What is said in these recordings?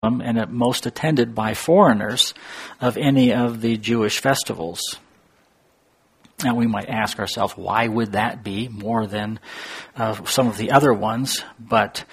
and most attended by foreigners of any of the Jewish festivals. Now we might ask ourselves, why would that be more than some of the other ones? But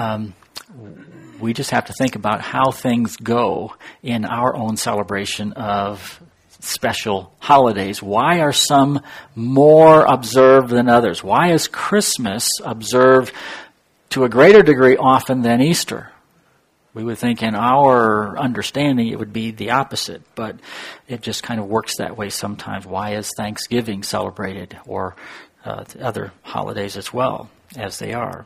we just have to think about how things go in our own celebration of special holidays. Why are some more observed than others? Why is Christmas observed to a greater degree often than Easter? We would think in our understanding it would be the opposite, but it just kind of works that way sometimes. Why is Thanksgiving celebrated, or other holidays as well, as they are?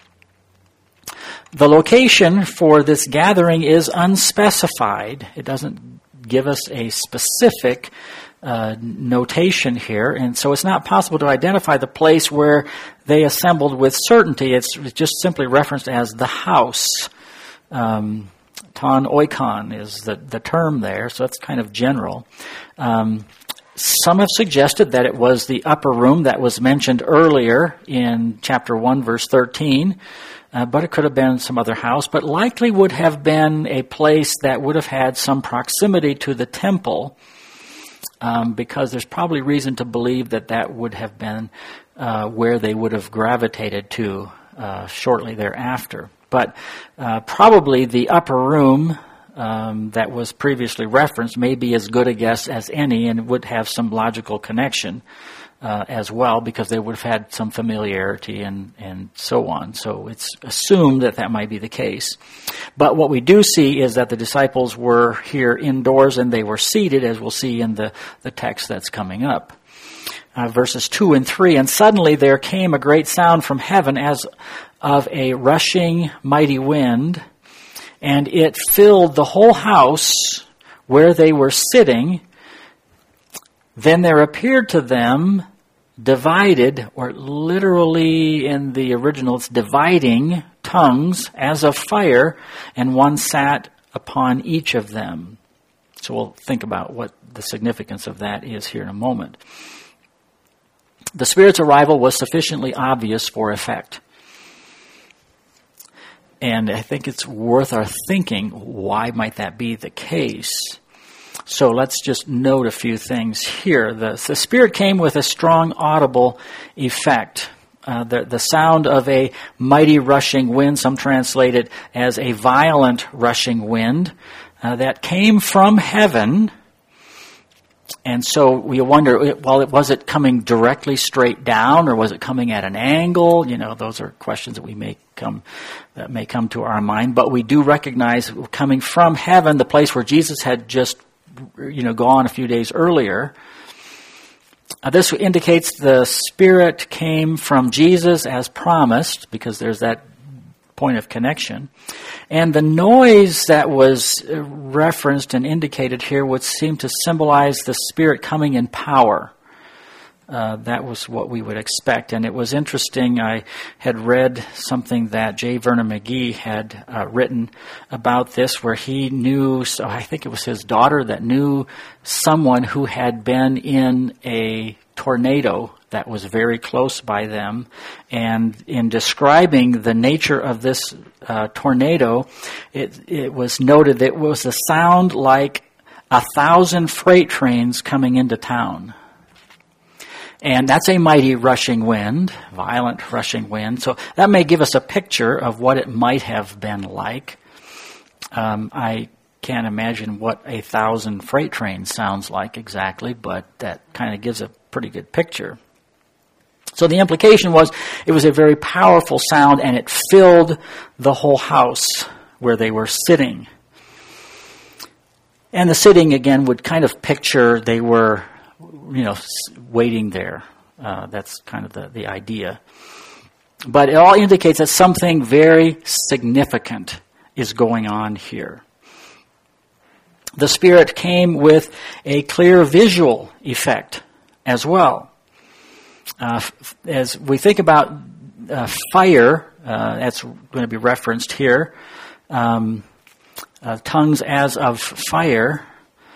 The location for this gathering is unspecified. It doesn't give us a specific notation here, and so it's not possible to identify the place where they assembled with certainty. It's just simply referenced as the house. Ton oikon is the term there, so it's kind of general. Some have suggested that it was the upper room that was mentioned earlier in chapter 1, verse 13, but it could have been some other house, but likely would have been a place that would have had some proximity to the temple, because there's probably reason to believe that that would have been where they would have gravitated to shortly thereafter. But probably the upper room that was previously referenced may be as good a guess as any, and would have some logical connection as well, because they would have had some familiarity and so on. So it's assumed that that might be the case. But what we do see is that the disciples were here indoors and they were seated, as we'll see in the text that's coming up. Verses 2 and 3, and suddenly there came a great sound from heaven as of a rushing mighty wind, and it filled the whole house where they were sitting. Then there appeared to them divided, or literally in the original it's dividing, tongues as of fire, and one sat upon each of them. So we'll think about what the significance of that is here in a moment. The Spirit's arrival was sufficiently obvious for effect. And I think it's worth our thinking, why might that be the case? So let's just note a few things here. The Spirit came with a strong audible effect. The sound of a mighty rushing wind, some translate it as a violent rushing wind, that came from heaven. And so we wonder, well, was it coming directly straight down, or was it coming at an angle? You know, those are questions that may come to our mind. But we do recognize coming from heaven, the place where Jesus had just, gone a few days earlier. This indicates the Spirit came from Jesus as promised, because there's that point of connection. And the noise that was referenced and indicated here would seem to symbolize the Spirit coming in power. That was what we would expect. And it was interesting, I had read something that J. Vernon McGee had written about this, where he knew, so I think it was his daughter that knew someone who had been in a tornado that was very close by them. And in describing the nature of this tornado, it was noted that it was a sound like 1,000 freight trains coming into town. And that's a mighty rushing wind, violent rushing wind. So that may give us a picture of what it might have been like. I can't imagine what 1,000 freight trains sounds like exactly, but that kind of gives a pretty good picture. So the implication was it was a very powerful sound, and it filled the whole house where they were sitting. And the sitting, again, would kind of picture they were, waiting there. That's kind of the idea. But it all indicates that something very significant is going on here. The Spirit came with a clear visual effect as well. As we think about fire, that's going to be referenced here, tongues as of fire.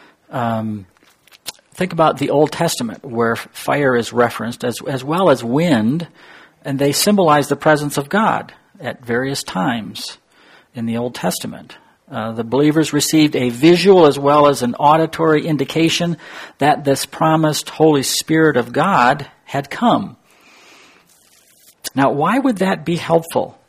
Think about the Old Testament, where fire is referenced as well as wind, and they symbolize the presence of God at various times in the Old Testament. The believers received a visual as well as an auditory indication that this promised Holy Spirit of God had come. Now, why would that be helpful?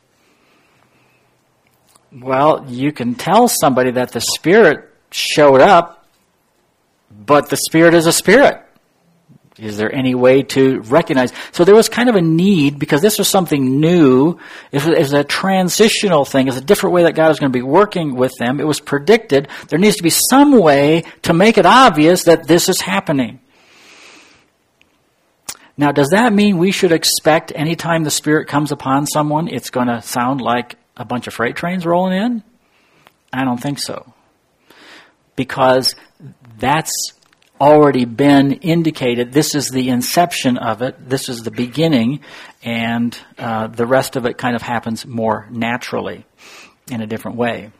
Well, you can tell somebody that the Spirit showed up, but the Spirit is a spirit. Is there any way to recognize? So there was kind of a need, because this was something new. It was a transitional thing. It's a different way that God was going to be working with them. It was predicted. There needs to be some way to make it obvious that this is happening. Now, does that mean we should expect anytime the Spirit comes upon someone, it's going to sound like a bunch of freight trains rolling in? I don't think so. Because that's already been indicated. This is the inception of it. This is the beginning, and the rest of it kind of happens more naturally in a different way.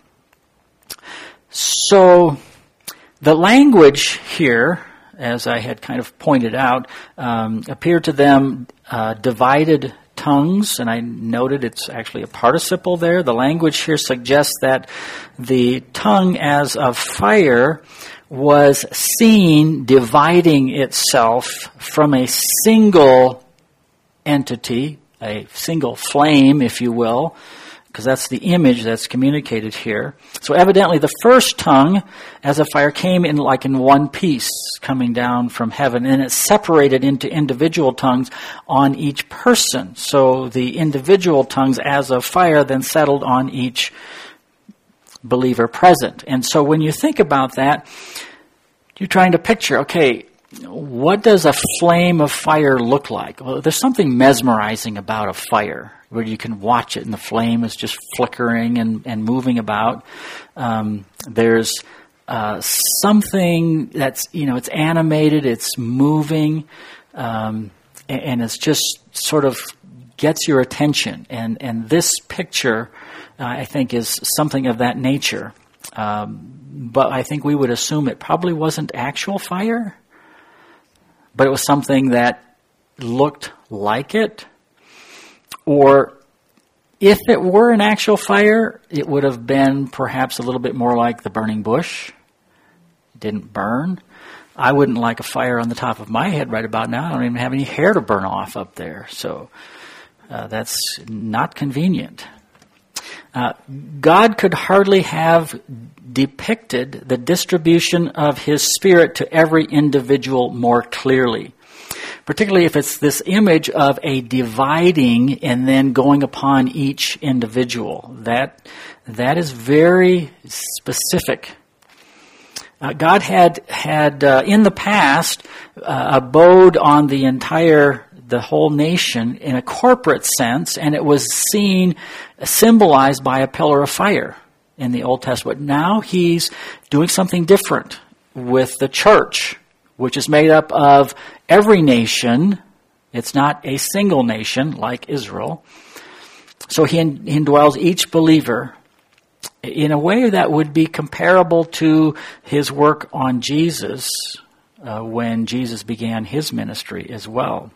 So the language here, as I had kind of pointed out, appeared to them divided tongues, and I noted it's actually a participle there. The language here suggests that the tongue as of fire was seen dividing itself from a single entity, a single flame, if you will, because that's the image that's communicated here. So evidently the first tongue as a fire came in like in one piece coming down from heaven, and it separated into individual tongues on each person. So the individual tongues as of fire then settled on each believer present. And so when you think about that, you're trying to picture, okay, what does a flame of fire look like? Well, there's something mesmerizing about a fire where you can watch it and the flame is just flickering and moving about. There's something that's, it's animated, it's moving, and it's just sort of gets your attention. And this picture, I think, is something of that nature. But I think we would assume it probably wasn't actual fire, but it was something that looked like it. Or if it were an actual fire, it would have been perhaps a little bit more like the burning bush. It didn't burn. I wouldn't like a fire on the top of my head right about now. I don't even have any hair to burn off up there. So that's not convenient. God could hardly have depicted the distribution of His Spirit to every individual more clearly, particularly if it's this image of a dividing and then going upon each individual. That is very specific. God had in the past abode on the whole nation in a corporate sense, and it was symbolized by a pillar of fire in the Old Testament. Now He's doing something different with the church, which is made up of every nation. It's not a single nation like Israel. So He indwells each believer in a way that would be comparable to His work on Jesus when Jesus began His ministry as well.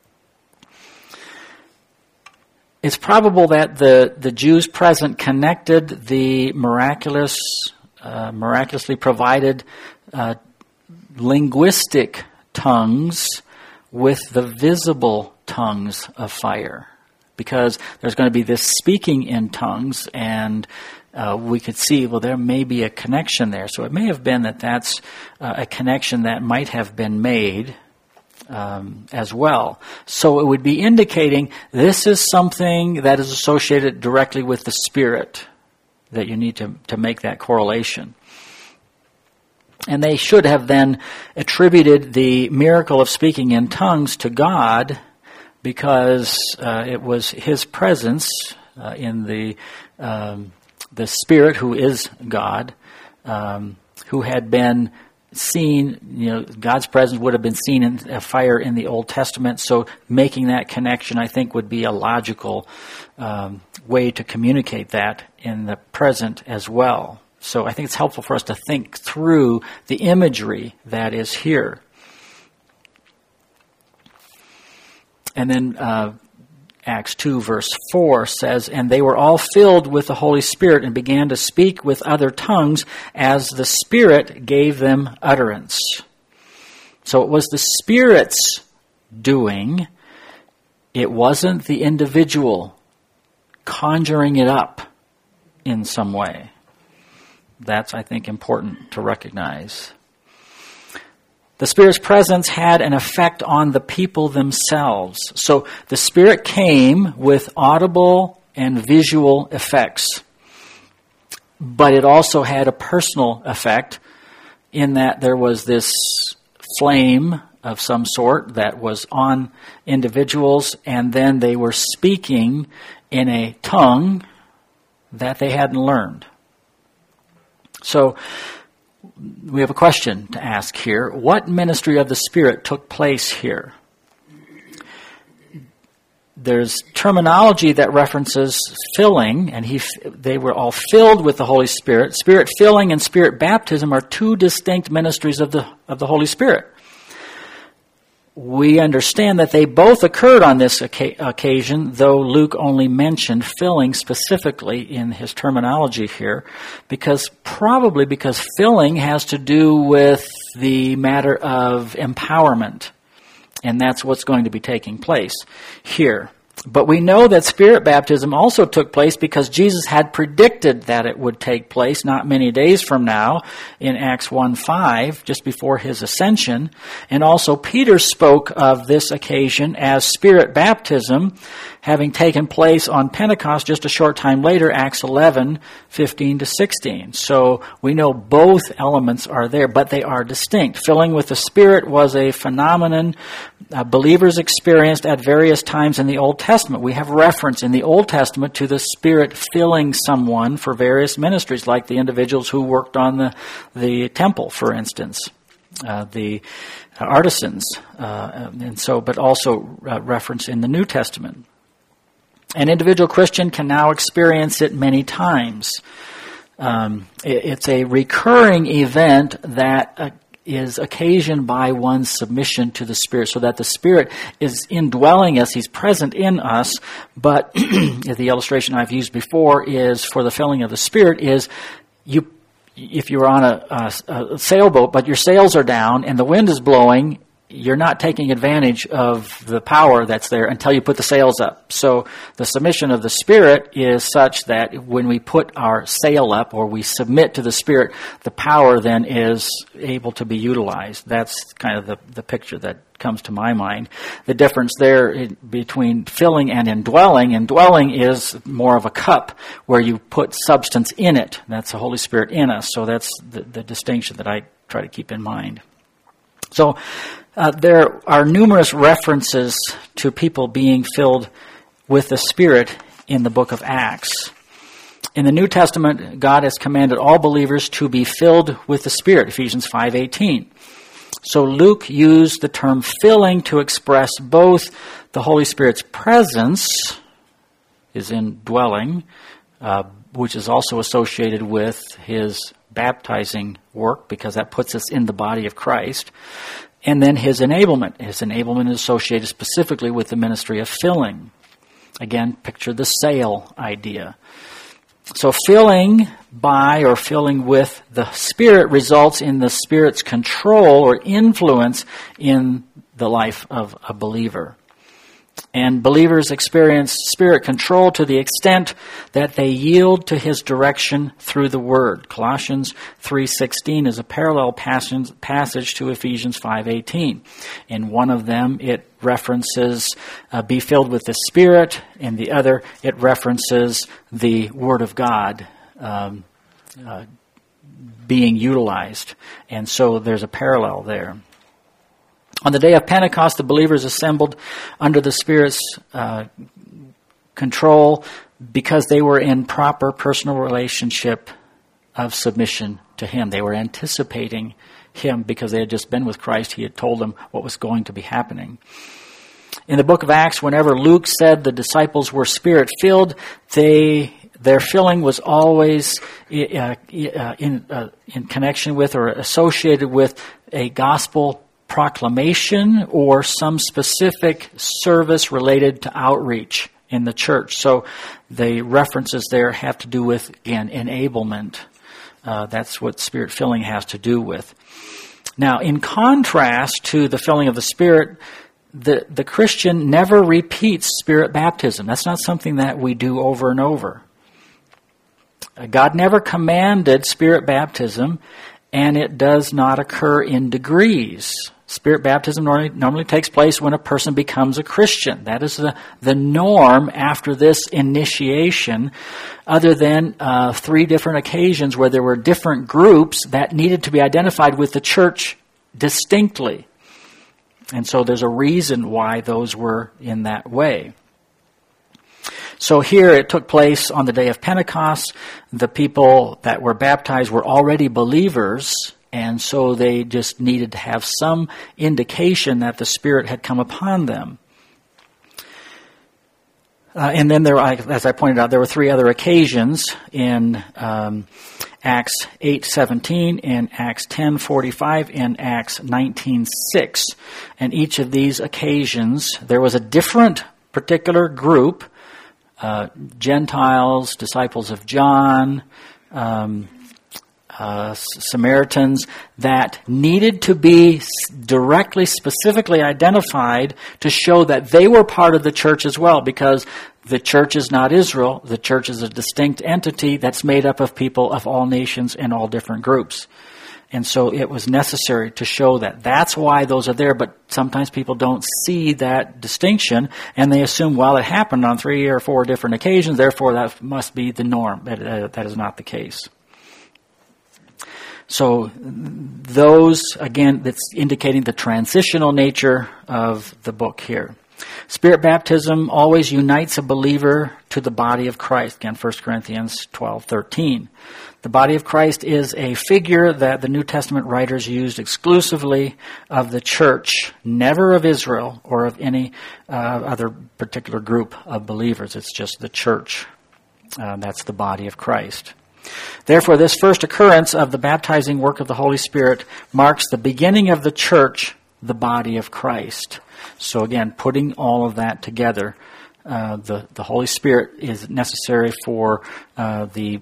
It's probable that the Jews present connected the miraculously provided linguistic tongues with the visible tongues of fire, because there's going to be this speaking in tongues, and we could see, well, there may be a connection there. So it may have been that's a connection that might have been made as well. So it would be indicating this is something that is associated directly with the Spirit, that you need to make that correlation. And they should have then attributed the miracle of speaking in tongues to God, because it was His presence in the Spirit, who is God, who had been seen. God's presence would have been seen in a fire in the Old Testament. So making that connection, I think, would be a logical way to communicate that in the present as well. So I think it's helpful for us to think through the imagery that is here. And then Acts 2 verse 4 says, "And they were all filled with the Holy Spirit and began to speak with other tongues as the Spirit gave them utterance." So it was the Spirit's doing. It wasn't the individual conjuring it up in some way. That's, I think, important to recognize. The Spirit's presence had an effect on the people themselves. So the Spirit came with audible and visual effects. But it also had a personal effect in that there was this flame of some sort that was on individuals, and then they were speaking in a tongue that they hadn't learned. So we have a question to ask here. What ministry of the Spirit took place here? There's terminology that references filling, and they were all filled with the Holy Spirit. Spirit filling and Spirit baptism are two distinct ministries of the Holy Spirit. We understand that they both occurred on this occasion, though Luke only mentioned filling specifically in his terminology here, probably because filling has to do with the matter of empowerment, and that's what's going to be taking place here. But we know that Spirit baptism also took place because Jesus had predicted that it would take place not many days from now in Acts 1:5, just before his ascension. And also Peter spoke of this occasion as Spirit baptism having taken place on Pentecost just a short time later, Acts 11:15-16. So we know both elements are there, but they are distinct. Filling with the Spirit was a phenomenon believers experienced at various times in the Old Testament. We have reference in the Old Testament to the Spirit filling someone for various ministries, like the individuals who worked on the temple, for instance, the artisans, but also reference in the New Testament. An individual Christian can now experience it many times. It's a recurring event that is occasioned by one's submission to the Spirit, so that the Spirit is indwelling us, He's present in us, but the illustration I've used before is for the filling of the Spirit is if you're on a sailboat, but your sails are down and the wind is blowing, you're not taking advantage of the power that's there until you put the sails up. So the submission of the Spirit is such that when we put our sail up or we submit to the Spirit, the power then is able to be utilized. That's kind of the picture that comes to my mind. The difference there between filling and indwelling is more of a cup where you put substance in it. That's the Holy Spirit in us. So that's the distinction that I try to keep in mind. So there are numerous references to people being filled with the Spirit in the book of Acts. In the New Testament, God has commanded all believers to be filled with the Spirit, Ephesians 5:18. So Luke used the term filling to express both the Holy Spirit's presence, his indwelling, which is also associated with his baptizing work, because that puts us in the body of Christ. And then his enablement. His enablement is associated specifically with the ministry of filling. Again, picture the sail idea. So filling by or filling with the Spirit results in the Spirit's control or influence in the life of a believer. And believers experience Spirit control to the extent that they yield to His direction through the Word. Colossians 3:16 is a parallel passage to Ephesians 5:18. In one of them, it references be filled with the Spirit. In the other, it references the Word of God being utilized. And so there's a parallel there. On the day of Pentecost, the believers assembled under the Spirit's control because they were in proper personal relationship of submission to Him. They were anticipating Him because they had just been with Christ. He had told them what was going to be happening. In the book of Acts, whenever Luke said the disciples were Spirit-filled, their filling was always in connection with or associated with a gospel proclamation or some specific service related to outreach in the church. So the references there have to do with, again, enablement. That's what Spirit filling has to do with. Now, in contrast to the filling of the Spirit, the Christian never repeats Spirit baptism. That's not something that we do over and over. God never commanded Spirit baptism, and it does not occur in degrees. Spirit baptism normally takes place when a person becomes a Christian. That is the norm after this initiation, other than 3 different occasions where there were different groups that needed to be identified with the church distinctly. And so there's a reason why those were in that way. So here it took place on the day of Pentecost. The people that were baptized were already believers, and so they just needed to have some indication that the Spirit had come upon them. And then there, as I pointed out, there were 3 other occasions in Acts 8:17, in Acts 10:45, and Acts 19:6. And each of these occasions, there was a different particular group, Gentiles, disciples of John, Samaritans, that needed to be directly, specifically identified to show that they were part of the church as well, because the church is not Israel. The church is a distinct entity that's made up of people of all nations and all different groups. And so it was necessary to show that. That's why those are there, but sometimes people don't see that distinction, and they assume, well, it happened on 3 or 4 different occasions, therefore that must be the norm. That is not the case. So those, again, that's indicating the transitional nature of the book here. Spirit baptism always unites a believer to the body of Christ. Again, 1 Corinthians 12:13. The body of Christ is a figure that the New Testament writers used exclusively of the church, never of Israel or of any other particular group of believers. It's just the church. That's the body of Christ. Therefore, this first occurrence of the baptizing work of the Holy Spirit marks the beginning of the church, the body of Christ. So again, putting all of that together, the Holy Spirit is necessary for the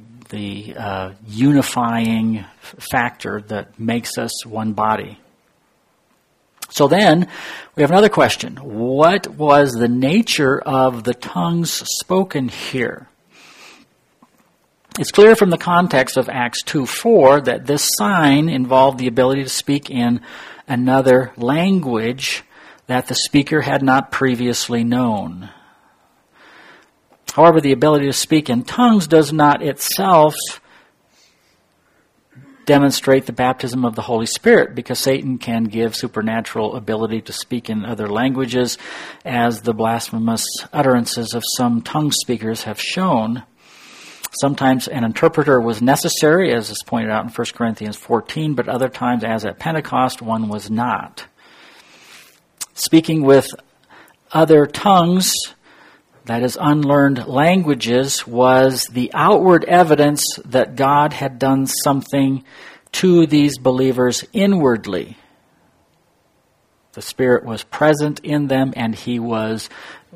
unifying factor that makes us one body. So then, we have another question. What was the nature of the tongues spoken here? It's clear from the context of Acts 2:4 that this sign involved the ability to speak in another language that the speaker had not previously known. However, the ability to speak in tongues does not itself demonstrate the baptism of the Holy Spirit, because Satan can give supernatural ability to speak in other languages, as the blasphemous utterances of some tongue speakers have shown. Sometimes an interpreter was necessary, as is pointed out in 1 Corinthians 14, but other times, as at Pentecost, one was not. Speaking with other tongues, that is, unlearned languages, was the outward evidence that God had done something to these believers inwardly. The Spirit was present in them, and He was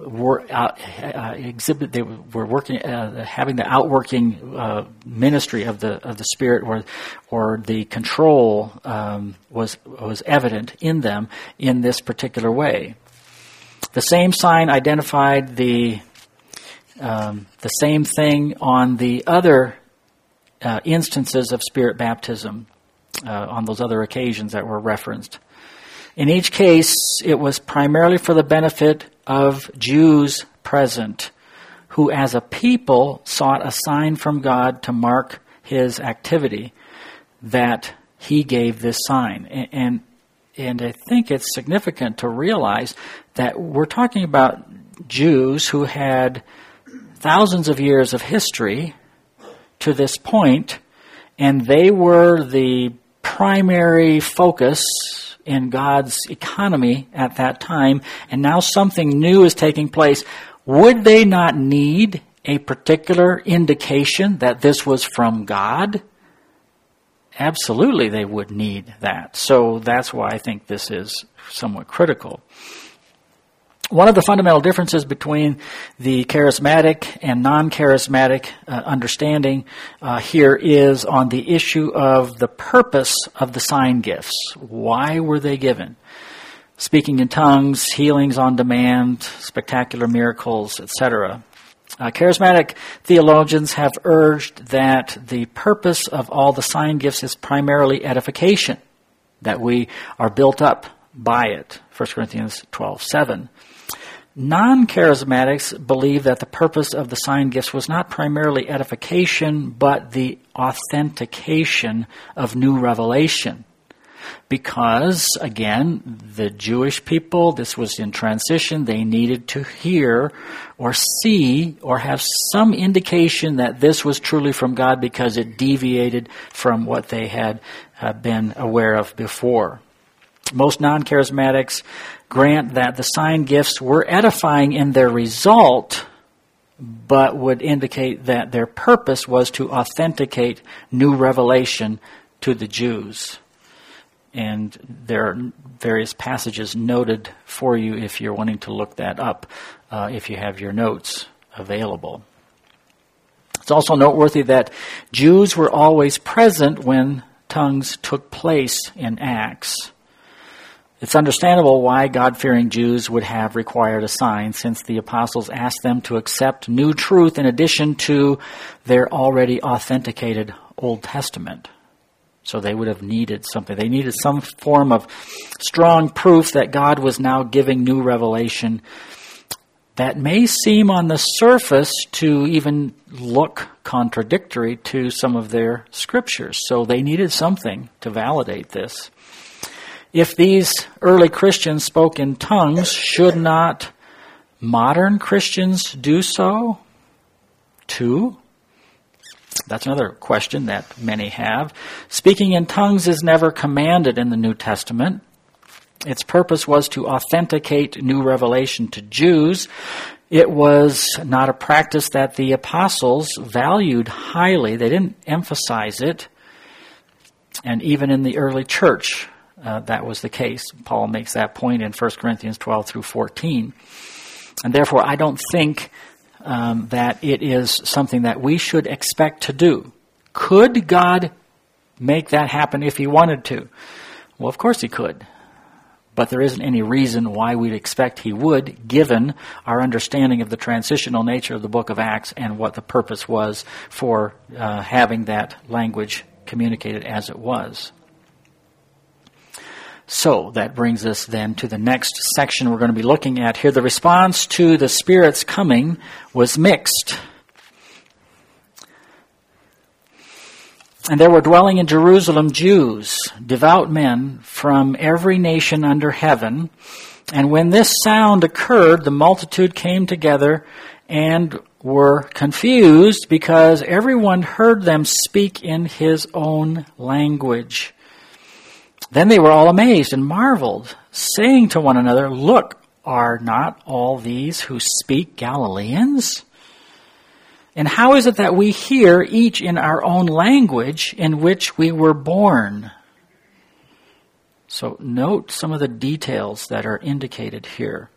they were working, having the outworking ministry of the Spirit, or the control was evident in them in this particular way. The same sign identified the same thing on the other instances of Spirit baptism, on those other occasions that were referenced. In each case, it was primarily for the benefit of Jews present, who as a people sought a sign from God to mark His activity, that He gave this sign. And I think it's significant to realize that we're talking about Jews who had thousands of years of history to this point, and they were the primary focus in God's economy at that time, and now something new is taking place. Would they not need a particular indication that this was from God? Absolutely, they would need that. So that's why I think this is somewhat critical. One of the fundamental differences between the charismatic and non-charismatic understanding here is on the issue of the purpose of the sign gifts. Why were they given? Speaking in tongues, healings on demand, spectacular miracles, etc. Charismatic theologians have urged that the purpose of all the sign gifts is primarily edification, that we are built up by it. 1 Corinthians 12:7. Non-charismatics believe that the purpose of the sign gifts was not primarily edification, but the authentication of new revelation. Because, again, the Jewish people, this was in transition, they needed to hear or see or have some indication that this was truly from God because it deviated from what they had been aware of before. Most non-charismatics grant that the sign gifts were edifying in their result, but would indicate that their purpose was to authenticate new revelation to the Jews. And there are various passages noted for you if you're wanting to look that up, if you have your notes available. It's also noteworthy that Jews were always present when tongues took place in Acts. It's understandable why God-fearing Jews would have required a sign, since the apostles asked them to accept new truth in addition to their already authenticated Old Testament. So they would have needed something. They needed some form of strong proof that God was now giving new revelation that may seem on the surface to even look contradictory to some of their scriptures. So they needed something to validate this. If these early Christians spoke in tongues, should not modern Christians do so too? That's another question that many have. Speaking in tongues is never commanded in the New Testament. Its purpose was to authenticate new revelation to Jews. It was not a practice that the apostles valued highly. They didn't emphasize it. And even in the early church, that was the case. Paul makes that point in 1 Corinthians 12 through 14. And therefore, I don't think that it is something that we should expect to do. Could God make that happen if he wanted to? Well, of course he could. But there isn't any reason why we'd expect he would, given our understanding of the transitional nature of the book of Acts and what the purpose was for having that language communicated as it was. So that brings us then to the next section we're going to be looking at here. The response to the Spirit's coming was mixed. And there were dwelling in Jerusalem Jews, devout men from every nation under heaven. And when this sound occurred, the multitude came together and were confused because everyone heard them speak in his own language. Then they were all amazed and marveled, saying to one another, "Look, are not all these who speak Galileans? And how is it that we hear each in our own language in which we were born?" So note some of the details that are indicated here.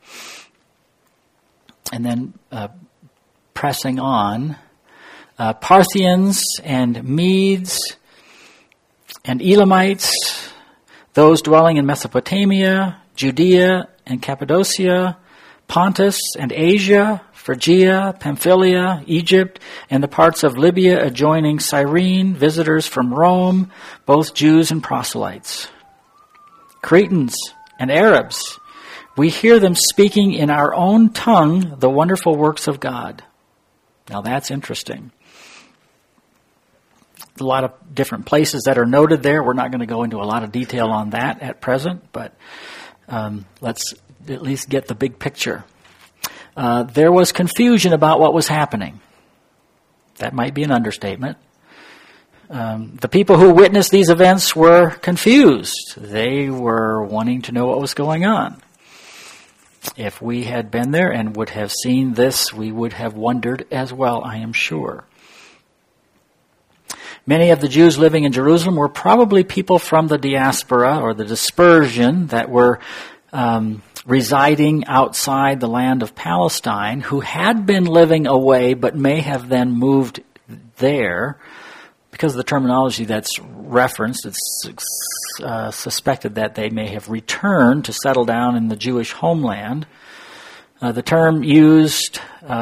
And then pressing on, Parthians and Medes and Elamites, those dwelling in Mesopotamia, Judea and Cappadocia, Pontus and Asia, Phrygia, Pamphylia, Egypt, and the parts of Libya adjoining Cyrene, visitors from Rome, both Jews and proselytes. Cretans and Arabs, we hear them speaking in our own tongue the wonderful works of God. Now that's interesting. A lot of different places that are noted there. We're not going to go into a lot of detail on that at present, but let's at least get the big picture. There was confusion about what was happening. That might be an understatement. The people who witnessed these events were confused. They were wanting to know what was going on. If we had been there and would have seen this, we would have wondered as well, I am sure. Many of the Jews living in Jerusalem were probably people from the diaspora or the dispersion that were residing outside the land of Palestine who had been living away but may have then moved there. Because of the terminology that's referenced, it's suspected that they may have returned to settle down in the Jewish homeland. The term used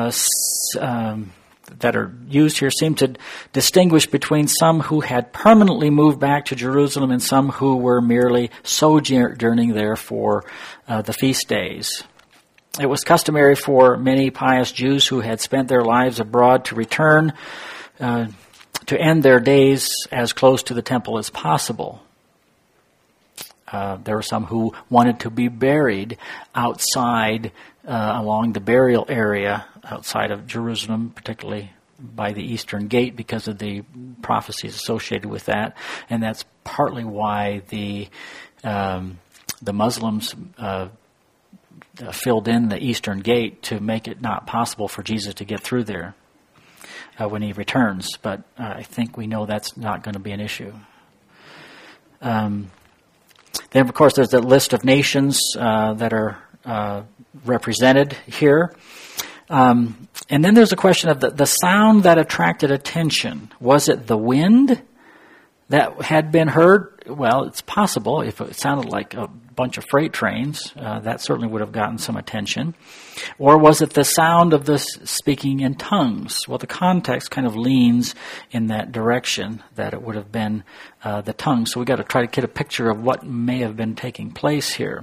that are used here seem to distinguish between some who had permanently moved back to Jerusalem and some who were merely sojourning there for the feast days. It was customary for many pious Jews who had spent their lives abroad to return to end their days as close to the temple as possible. There were some who wanted to be buried outside along the burial area outside of Jerusalem, particularly by the Eastern Gate because of the prophecies associated with that. And that's partly why the Muslims filled in the Eastern Gate to make it not possible for Jesus to get through there when he returns. But I think we know that's not going to be an issue. Then, of course, there's the list of nations that are represented here. And then there's a question of the sound that attracted attention. Was it the wind that had been heard? Well, it's possible. If it sounded like a bunch of freight trains, that certainly would have gotten some attention. Or was it the sound of the speaking in tongues? Well, the context kind of leans in that direction, that it would have been the tongue. So we've got to try to get a picture of what may have been taking place here.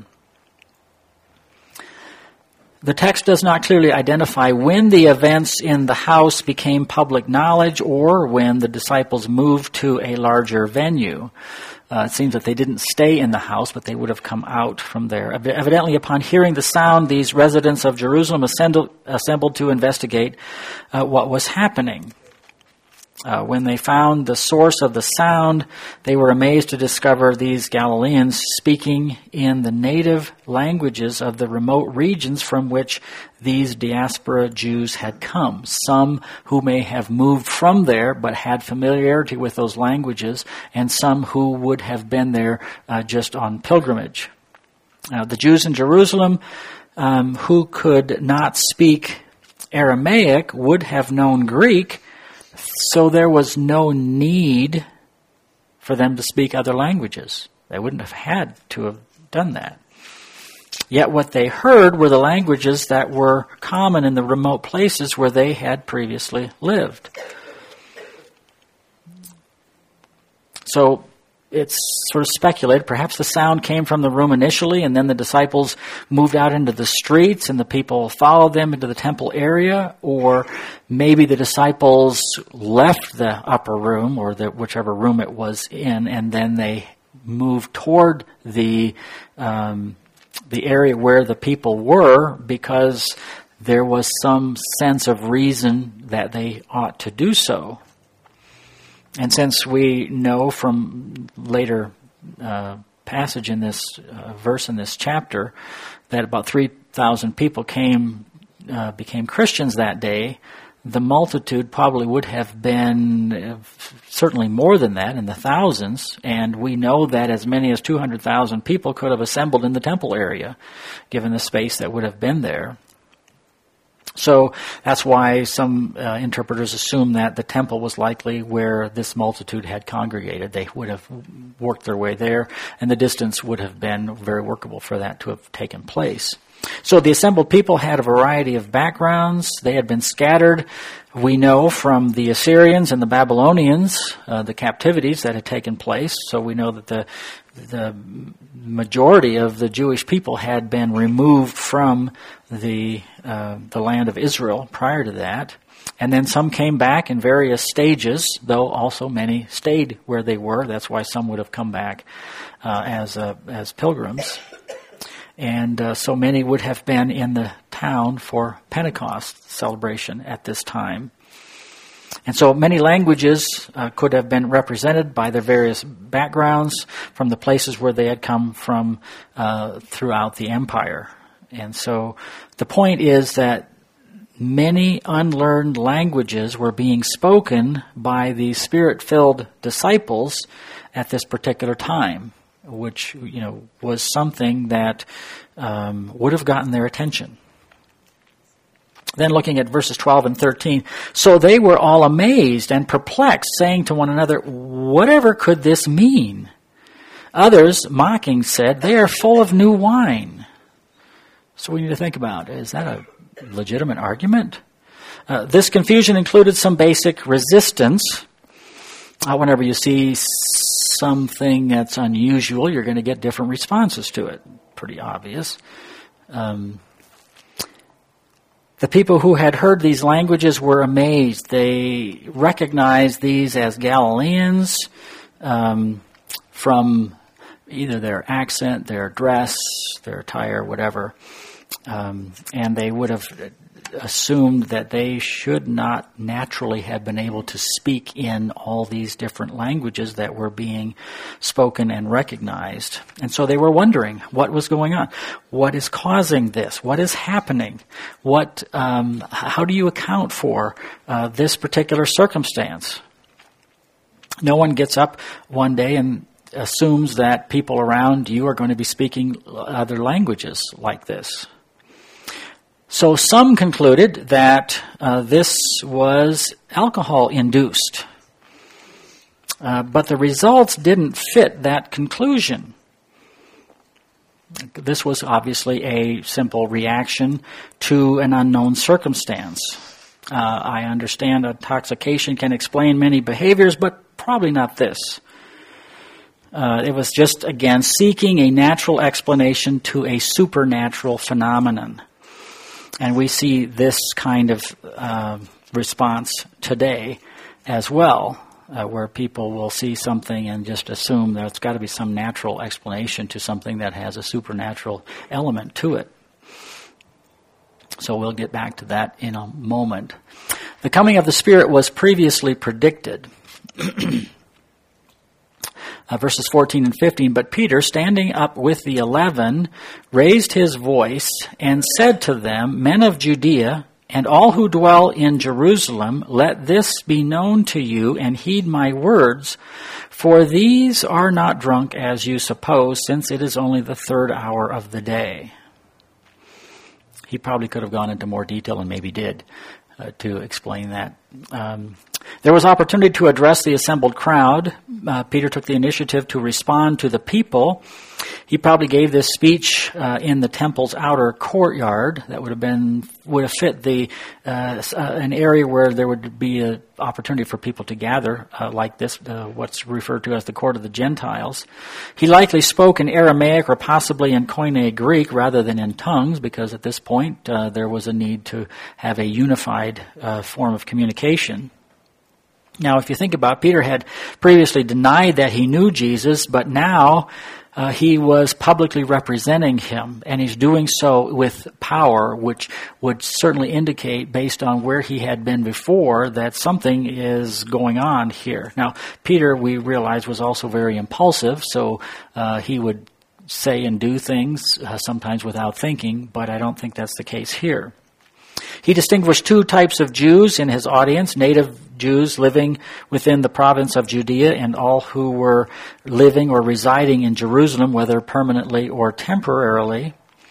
The text does not clearly identify when the events in the house became public knowledge or when the disciples moved to a larger venue. It seems that they didn't stay in the house, but they would have come out from there. Evidently, upon hearing the sound, these residents of Jerusalem assembled to investigate what was happening. When they found the source of the sound, they were amazed to discover these Galileans speaking in the native languages of the remote regions from which these diaspora Jews had come. Some who may have moved from there but had familiarity with those languages, and some who would have been there just on pilgrimage. The Jews in Jerusalem who could not speak Aramaic would have known Greek, so there was no need for them to speak other languages. They wouldn't have had to have done that. Yet what they heard were the languages that were common in the remote places where they had previously lived. So it's sort of speculated. Perhaps the sound came from the room initially, and then the disciples moved out into the streets, and the people followed them into the temple area. Or maybe the disciples left the upper room, or whichever room it was in, and then they moved toward the area where the people were because there was some sense of reason that they ought to do so. And since we know from later passage in this verse in this chapter that about 3,000 people became Christians that day, the multitude probably would have been certainly more than that, in the thousands. And we know that as many as 200,000 people could have assembled in the temple area, given the space that would have been there. So that's why some interpreters assume that the temple was likely where this multitude had congregated. They would have worked their way there, and the distance would have been very workable for that to have taken place. So the assembled people had a variety of backgrounds. They had been scattered. We know from the Assyrians and the Babylonians, the captivities that had taken place. So we know that the majority of the Jewish people had been removed from the land of Israel prior to that. And then some came back in various stages, though also many stayed where they were. That's why some would have come back as pilgrims. And so many would have been in the town for Pentecost celebration at this time. And so many languages could have been represented by their various backgrounds from the places where they had come from throughout the empire. And so the point is that many unlearned languages were being spoken by the Spirit-filled disciples at this particular time. which was something that would have gotten their attention. Then looking at verses 12 and 13, so they were all amazed and perplexed, saying to one another, whatever could this mean? Others, mocking, said, they are full of new wine. So we need to think about, is that a legitimate argument? This confusion included some basic resistance. Whenever you see something that's unusual, you're going to get different responses to it. Pretty obvious. The people who had heard these languages were amazed. They recognized these as Galileans from either their accent, their dress, their attire, whatever. And they would have assumed that they should not naturally have been able to speak in all these different languages that were being spoken and recognized. And so they were wondering what was going on. What is causing this? What is happening? How do you account for this particular circumstance? No one gets up one day and assumes that people around you are going to be speaking other languages like this. So some concluded that this was alcohol-induced. But the results didn't fit that conclusion. This was obviously a simple reaction to an unknown circumstance. I understand intoxication can explain many behaviors, but probably not this. It was just, again, seeking a natural explanation to a supernatural phenomenon. And we see this kind of response today as well, where people will see something and just assume that it's got to be some natural explanation to something that has a supernatural element to it. So we'll get back to that in a moment. The coming of the Spirit was previously predicted. Verses 14 and 15, but Peter, standing up with the 11, raised his voice and said to them, men of Judea, and all who dwell in Jerusalem, let this be known to you, and heed my words, for these are not drunk as you suppose, since it is only the 3rd hour of the day. He probably could have gone into more detail, and maybe did, to explain that. There was opportunity to address the assembled crowd. Peter took the initiative to respond to the people. He probably gave this speech in the temple's outer courtyard. That would have fit an area where there would be an opportunity for people to gather like this, what's referred to as the court of the Gentiles. He likely spoke in Aramaic or possibly in Koine Greek rather than in tongues, because at this point there was a need to have a unified form of communication. Now, if you think about it, Peter had previously denied that he knew Jesus, but now he was publicly representing him, and he's doing so with power, which would certainly indicate, based on where he had been before, that something is going on here. Now, Peter, we realize, was also very impulsive, so he would say and do things sometimes without thinking, but I don't think that's the case here. He distinguished two types of Jews in his audience, native Jews living within the province of Judea and all who were living or residing in Jerusalem, whether permanently or temporarily.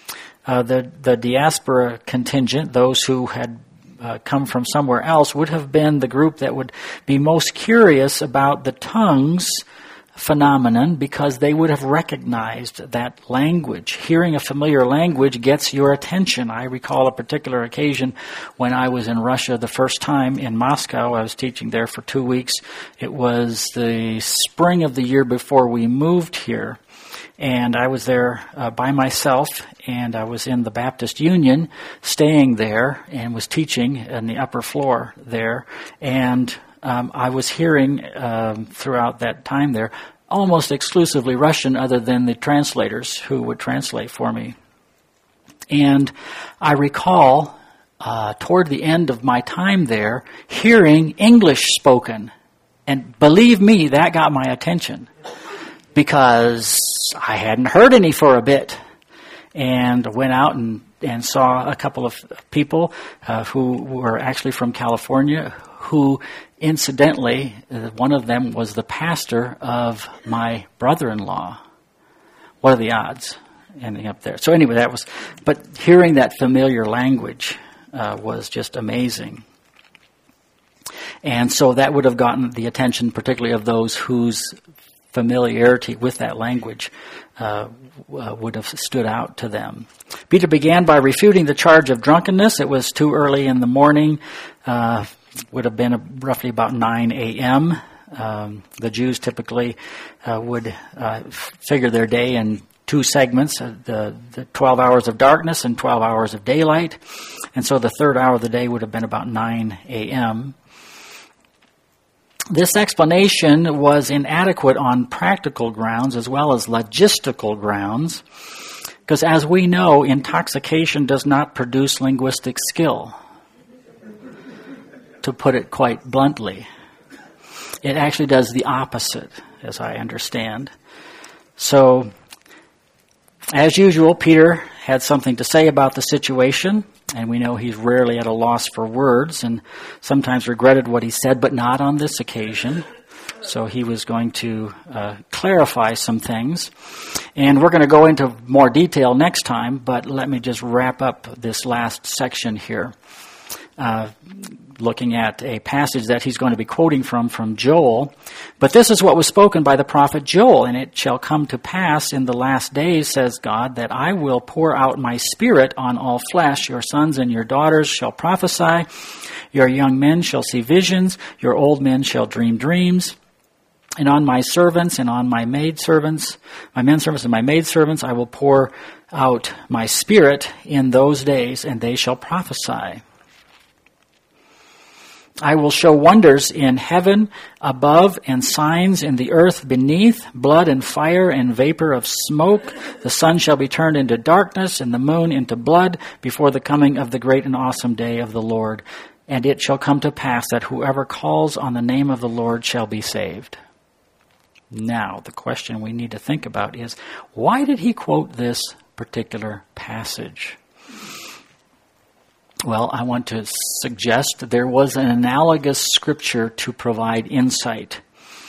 The diaspora contingent, those who had come from somewhere else, would have been the group that would be most curious about the tongues phenomenon, because they would have recognized that language. Hearing a familiar language gets your attention. I recall a particular occasion when I was in Russia the first time in Moscow. I was teaching there for 2 weeks. It was the spring of the year before we moved here. And I was there by myself, and I was in the Baptist Union, staying there, and was teaching in the upper floor there. And I was hearing throughout that time there almost exclusively Russian, other than the translators who would translate for me. And I recall toward the end of my time there hearing English spoken. And believe me, that got my attention, because I hadn't heard any for a bit. And went out and saw a couple of people who were actually from California, who incidentally, one of them was the pastor of my brother-in-law. what are the odds ending up there? So anyway, but hearing that familiar language was just amazing. And so that would have gotten the attention particularly of those whose familiarity with that language would have stood out to them. Peter began by refuting the charge of drunkenness. It was too early in the morning, would have been roughly about 9 a.m. The Jews typically would figure their day in two segments, the 12 hours of darkness and 12 hours of daylight. And so the third hour of the day would have been about 9 a.m. This explanation was inadequate on practical grounds as well as logistical grounds, because as we know, intoxication does not produce linguistic skill, to put it quite bluntly. It actually does the opposite, as I understand. So, as usual, Peter had something to say about the situation, and we know he's rarely at a loss for words and sometimes regretted what he said, but not on this occasion. So he was going to clarify some things. And we're going to go into more detail next time, but let me just wrap up this last section here. Looking at a passage that he's going to be quoting from Joel. But this is what was spoken by the prophet Joel. And it shall come to pass in the last days, says God, that I will pour out my spirit on all flesh. Your sons and your daughters shall prophesy. Your young men shall see visions. Your old men shall dream dreams. And on my servants and on my maidservants, my menservants and my maidservants, I will pour out my spirit in those days, and they shall prophesy. I will show wonders in heaven above and signs in the earth beneath, blood and fire and vapor of smoke. The sun shall be turned into darkness and the moon into blood before the coming of the great and awesome day of the Lord. And it shall come to pass that whoever calls on the name of the Lord shall be saved. Now, the question we need to think about is, why did he quote this particular passage? Well, I want to suggest there was an analogous scripture to provide insight.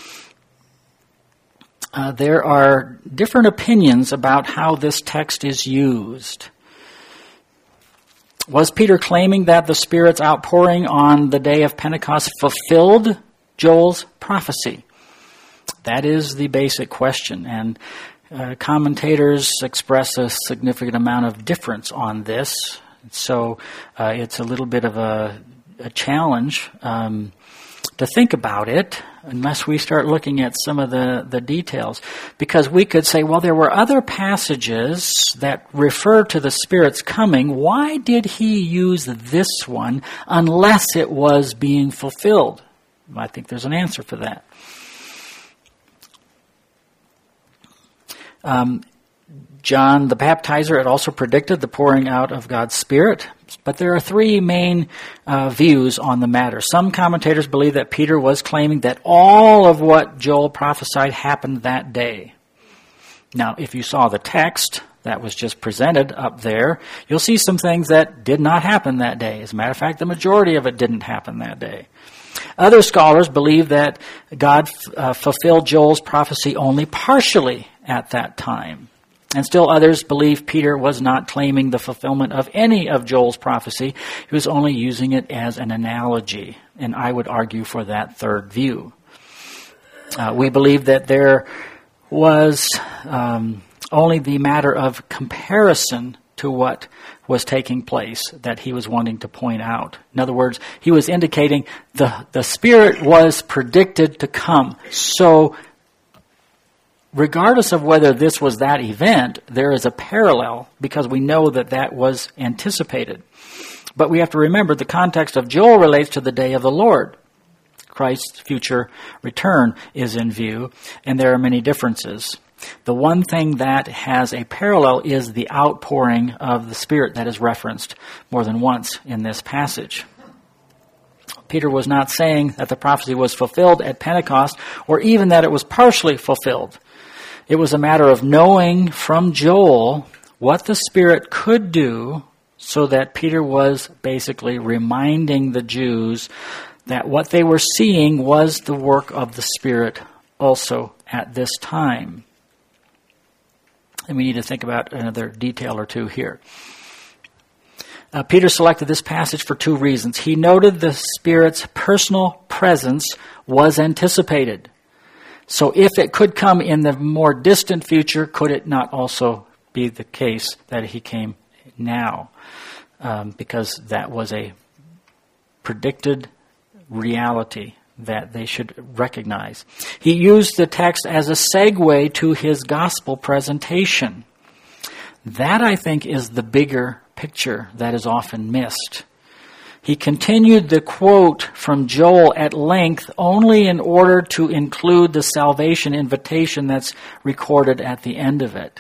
There are different opinions about how this text is used. Was Peter claiming that the Spirit's outpouring on the day of Pentecost fulfilled Joel's prophecy? That is the basic question, and commentators express a significant amount of difference on this. So it's a little bit of a challenge to think about it unless we start looking at some of the details. Because we could say, well, there were other passages that refer to the Spirit's coming. Why did he use this one unless it was being fulfilled? I think there's an answer for that. John the Baptizer had also predicted the pouring out of God's Spirit, but there are three main views on the matter. Some commentators believe that Peter was claiming that all of what Joel prophesied happened that day. Now, if you saw the text that was just presented up there, you'll see some things that did not happen that day. As a matter of fact, the majority of it didn't happen that day. Other scholars believe that God fulfilled Joel's prophecy only partially at that time. And still others believe Peter was not claiming the fulfillment of any of Joel's prophecy. He was only using it as an analogy. And I would argue for that third view. We believe that there was only the matter of comparison to what was taking place that he was wanting to point out. In other words, he was indicating the Spirit was predicted to come. So regardless of whether this was that event, there is a parallel because we know that that was anticipated. But we have to remember the context of Joel relates to the day of the Lord. Christ's future return is in view, and there are many differences. The one thing that has a parallel is the outpouring of the Spirit that is referenced more than once in this passage. Peter was not saying that the prophecy was fulfilled at Pentecost or even that it was partially fulfilled. It was a matter of knowing from Joel what the Spirit could do, so that Peter was basically reminding the Jews that what they were seeing was the work of the Spirit also at this time. And we need to think about another detail or two here. Peter selected this passage for two reasons. He noted the Spirit's personal presence was anticipated. So if it could come in the more distant future, could it not also be the case that he came now? Because that was a predicted reality that they should recognize. He used the text as a segue to his gospel presentation. That, I think, is the bigger picture that is often missed. He continued the quote from Joel at length only in order to include the salvation invitation that's recorded at the end of it.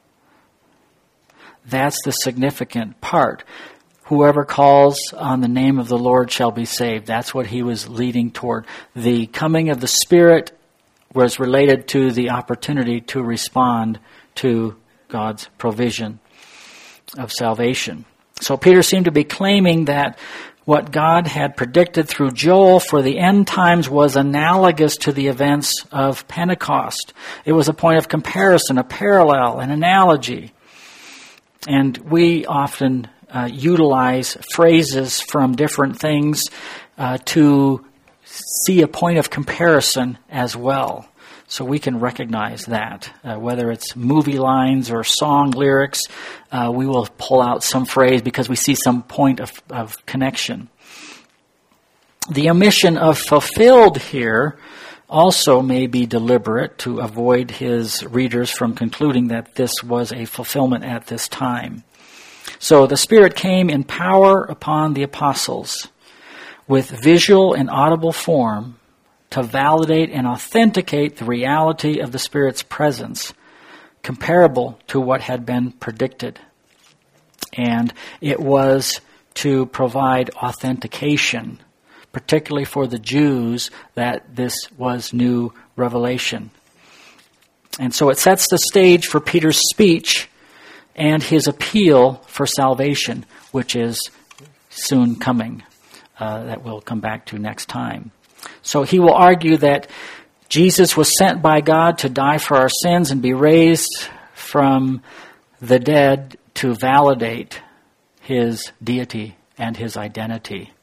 That's the significant part. Whoever calls on the name of the Lord shall be saved. That's what he was leading toward. The coming of the Spirit was related to the opportunity to respond to God's provision of salvation. So Peter seemed to be claiming that what God had predicted through Joel for the end times was analogous to the events of Pentecost. It was a point of comparison, a parallel, an analogy. And we often utilize phrases from different things to see a point of comparison as well. So we can recognize that. Whether it's movie lines or song lyrics, we will pull out some phrase because we see some point of connection. The omission of fulfilled here also may be deliberate to avoid his readers from concluding that this was a fulfillment at this time. So the Spirit came in power upon the apostles with visual and audible form to validate and authenticate the reality of the Spirit's presence, comparable to what had been predicted. And it was to provide authentication, particularly for the Jews, that this was new revelation. And so it sets the stage for Peter's speech and his appeal for salvation, which is soon coming, that we'll come back to next time. So he will argue that Jesus was sent by God to die for our sins and be raised from the dead to validate his deity and his identity.